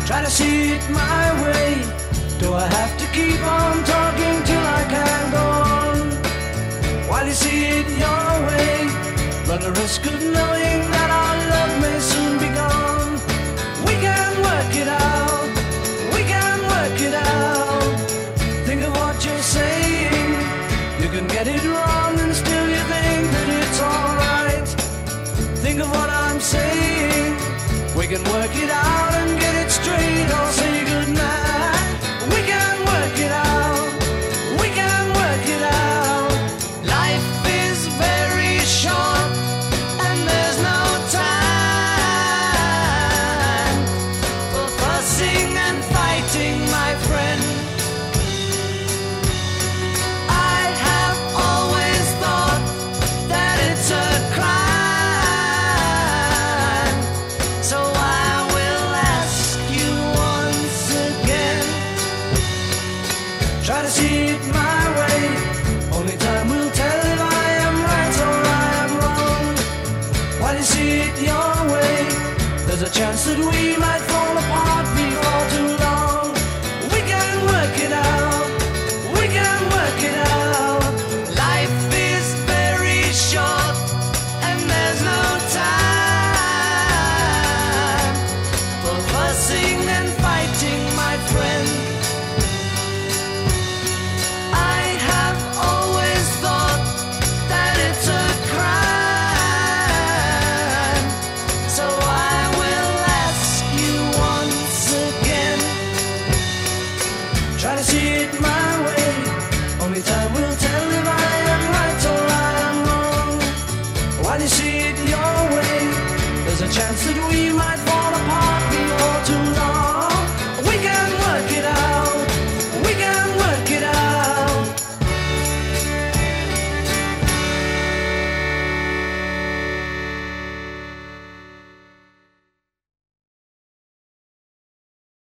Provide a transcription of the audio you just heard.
Try to see it my way. Do I have to keep on talking till I can go on? While you see it your way, run the risk of knowing that our love may soon be gone. We can work it out, we can work it out. Think of what you're saying. You can get it wrong and still you think that it's alright. Think of what I'm saying. We can work it out and get it straight or say goodnight. We can work it out, we can work it out. Life is very short and there's no time for fussing and fighting, my friend. I have always thought that it's a crime, so I will ask you once again. Try to see it my way. Only time will tell if I am right or I am wrong. While you see it your way, there's a chance that we might fall apart before too long. We can work it out, we can work it out. Life is very short and there's no time for fussing and